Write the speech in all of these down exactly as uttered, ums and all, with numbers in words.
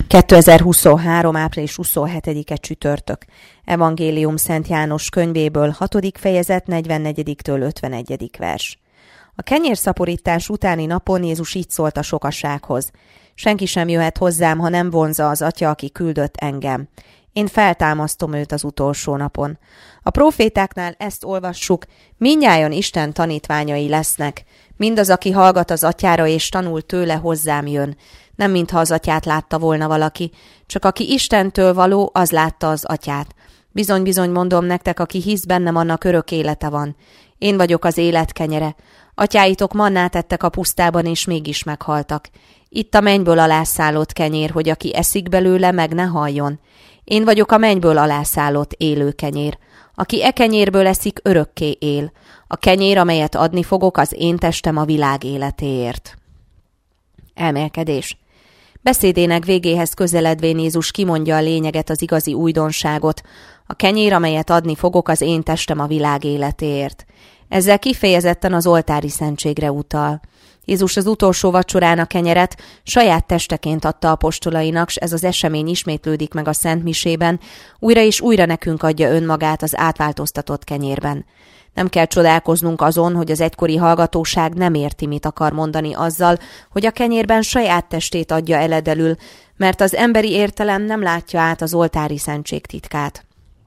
kétezer-huszonhárom. április huszonhetedike csütörtök. Evangélium Szent János könyvéből, hatodik fejezet, negyvennegyedik-től ötvenegyedik vers. A kenyérszaporítás utáni napon Jézus így szólt a sokassághoz: senki sem jöhet hozzám, ha nem vonzza az Atya, aki küldött engem. Én feltámasztom őt az utolsó napon. A prófétáknál ezt olvassuk: mindnyájan Isten tanítványai lesznek. Mindaz, aki hallgat az Atyára és tanul tőle, hozzám jön. Nem mintha az Atyát látta volna valaki, csak aki Istentől való, az látta az Atyát. Bizony-bizony mondom nektek, aki hisz bennem, annak örök élete van. Én vagyok az élet kenyere. Atyáitok mannát ettek a pusztában, és mégis meghaltak. Itt a mennyből alászállott kenyér, hogy aki eszik belőle, meg ne haljon. Én vagyok a mennyből alászállott élő kenyér. Aki e kenyérből eszik, örökké él. A kenyér, amelyet adni fogok, az én testem a világ életéért. Elmélkedés. Beszédének végéhez közeledvén Jézus kimondja a lényeget, az igazi újdonságot. A kenyér, amelyet adni fogok, az én testem a világ életéért. Ezzel kifejezetten az oltári szentségre utal. Jézus az utolsó vacsorán a kenyeret saját testeként adta apostolainak, s ez az esemény ismétlődik meg a Szent Misében, újra és újra nekünk adja önmagát az átváltoztatott kenyérben. Nem kell csodálkoznunk azon, hogy az egykori hallgatóság nem érti, mit akar mondani azzal, hogy a kenyérben saját testét adja eledelül, mert az emberi értelem nem látja át az oltári szentség titkát.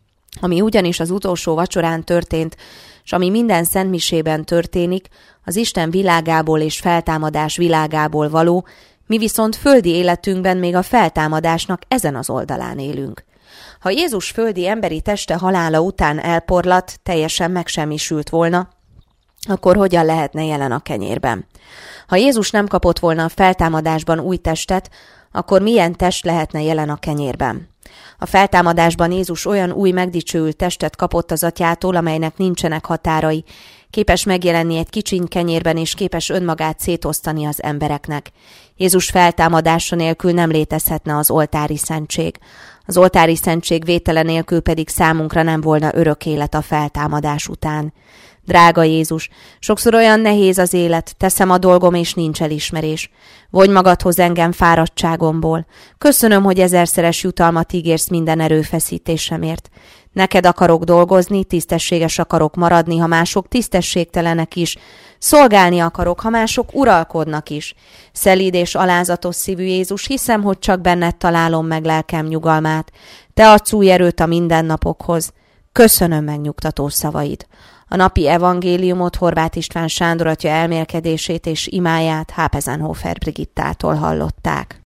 Ami ugyanis az utolsó vacsorán történt, s ami minden szentmisében történik, az Isten világából és feltámadás világából való, mi viszont földi életünkben még a feltámadásnak ezen az oldalán élünk. Ha Jézus földi emberi teste halála után elporlat, teljesen megsemmisült volna, akkor hogyan lehetne jelen a kenyérben? Ha Jézus nem kapott volna a feltámadásban új testet, akkor milyen test lehetne jelen a kenyérben? A feltámadásban Jézus olyan új megdicsőült testet kapott az Atyától, amelynek nincsenek határai, képes megjelenni egy kicsiny kenyérben, és képes önmagát szétosztani az embereknek. Jézus feltámadása nélkül nem létezhetne az oltári szentség. Az oltári szentség vétele nélkül pedig számunkra nem volna örök élet a feltámadás után. Drága Jézus, sokszor olyan nehéz az élet, teszem a dolgom, és nincs elismerés. Vonj magadhoz engem fáradtságomból. Köszönöm, hogy ezerszeres jutalmat ígérsz minden erőfeszítésemért. Neked akarok dolgozni, tisztességes akarok maradni, ha mások tisztességtelenek is. Szolgálni akarok, ha mások uralkodnak is. Szelíd és alázatos szívű Jézus, hiszem, hogy csak benned találom meg lelkem nyugalmát. Te adsz új erőt a mindennapokhoz. Köszönöm megnyugtató szavaid. A napi evangéliumot Horváth István Sándor atya elmélkedését és imáját Hápezenhofer Brigittától hallották.